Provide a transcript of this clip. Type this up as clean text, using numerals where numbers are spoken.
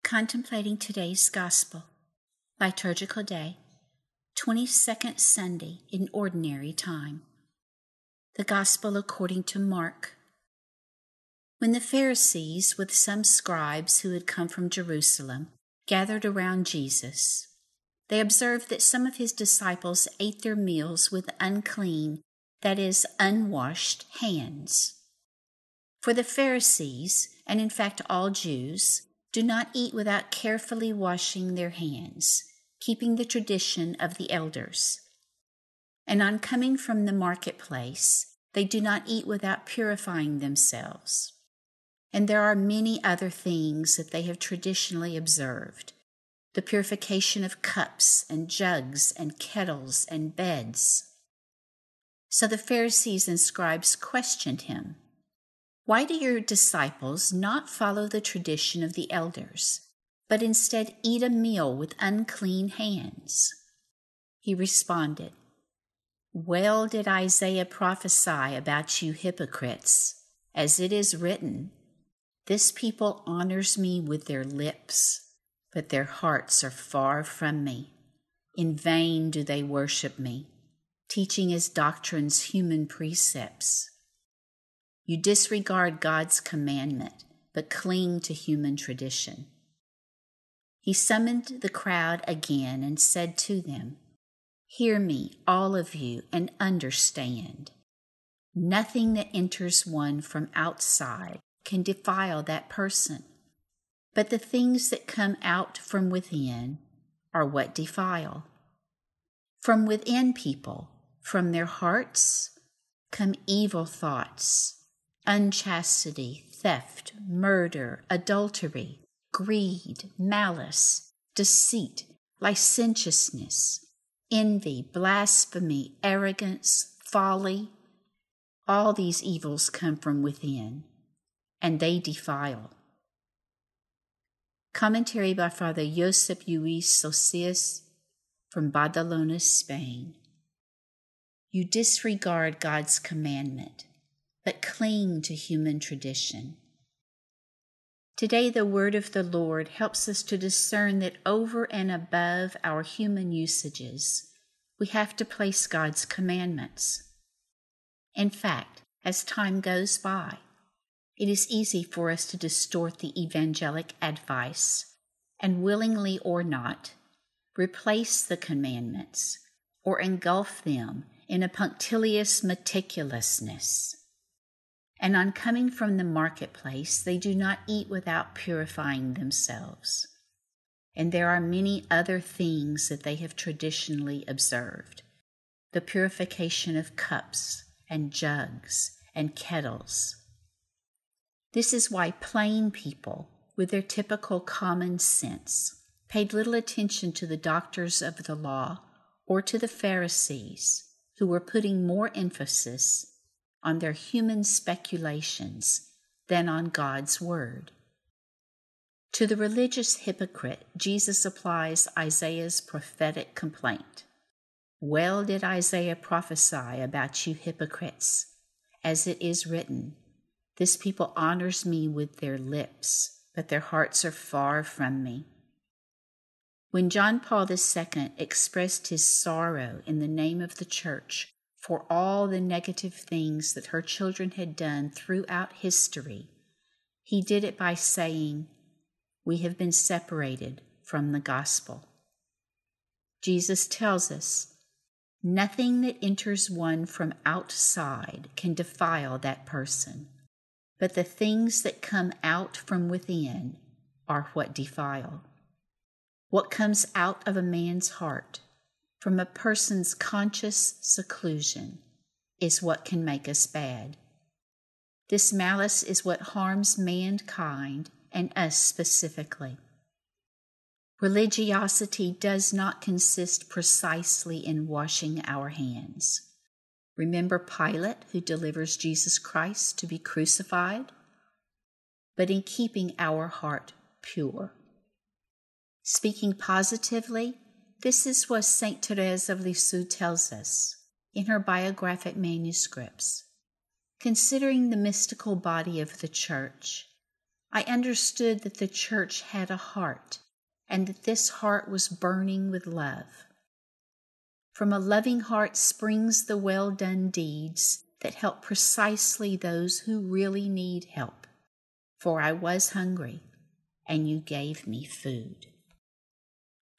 Contemplating today's Gospel, Liturgical Day, 22nd Sunday in Ordinary Time. The Gospel according to Mark. When the Pharisees, with some scribes who had come from Jerusalem, gathered around Jesus, they observed that some of his disciples ate their meals with unclean, that is, unwashed hands. For the Pharisees, and in fact all Jews, do not eat without carefully washing their hands, keeping the tradition of the elders. And on coming from the marketplace, they do not eat without purifying themselves. And there are many other things that they have traditionally observed: the purification of cups and jugs and kettles and beds. So the Pharisees and scribes questioned him. Why do your disciples not follow the tradition of the elders, but instead eat a meal with unclean hands? He responded, Well did Isaiah prophesy about you hypocrites, as it is written, This people honors me with their lips, but their hearts are far from me. In vain do they worship me, teaching as doctrines human precepts. You disregard God's commandment, but cling to human tradition. He summoned the crowd again and said to them, Hear me, all of you, and understand. Nothing that enters one from outside can defile that person, but the things that come out from within are what defile. From within people, from their hearts, come evil thoughts, unchastity, theft, murder, adultery, greed, malice, deceit, licentiousness, envy, blasphemy, arrogance, folly. All these evils come from within, and they defile. Commentary by Father Josep Lluís Socias from Badalona, Spain. You disregard God's commandment, but cling to human tradition. Today, the word of the Lord helps us to discern that over and above our human usages, we have to place God's commandments. In fact, as time goes by, it is easy for us to distort the evangelic advice and, willingly or not, replace the commandments or engulf them in a punctilious meticulousness. And on coming from the marketplace, they do not eat without purifying themselves. And there are many other things that they have traditionally observed: the purification of cups and jugs and kettles. This is why plain people, with their typical common sense, paid little attention to the doctors of the law or to the Pharisees, who were putting more emphasis on their human speculations than on God's word. To the religious hypocrite, Jesus applies Isaiah's prophetic complaint. Well did Isaiah prophesy about you hypocrites, as it is written, This people honors me with their lips, but their hearts are far from me. When John Paul II expressed his sorrow in the name of the Church for all the negative things that her children had done throughout history, he did it by saying, We have been separated from the gospel. Jesus tells us, Nothing that enters one from outside can defile that person, but the things that come out from within are what defile. What comes out of a man's heart, from a person's conscious seclusion, is what can make us bad. This malice is what harms mankind and us specifically. Religiosity does not consist precisely in washing our hands. Remember Pilate, who delivers Jesus Christ to be crucified? But in keeping our heart pure. Speaking positively, this is what Saint Therese of Lisieux tells us in her biographic manuscripts. Considering the mystical body of the Church, I understood that the church had a heart, and that this heart was burning with love. From a loving heart springs the well-done deeds that help precisely those who really need help. For I was hungry, and you gave me food.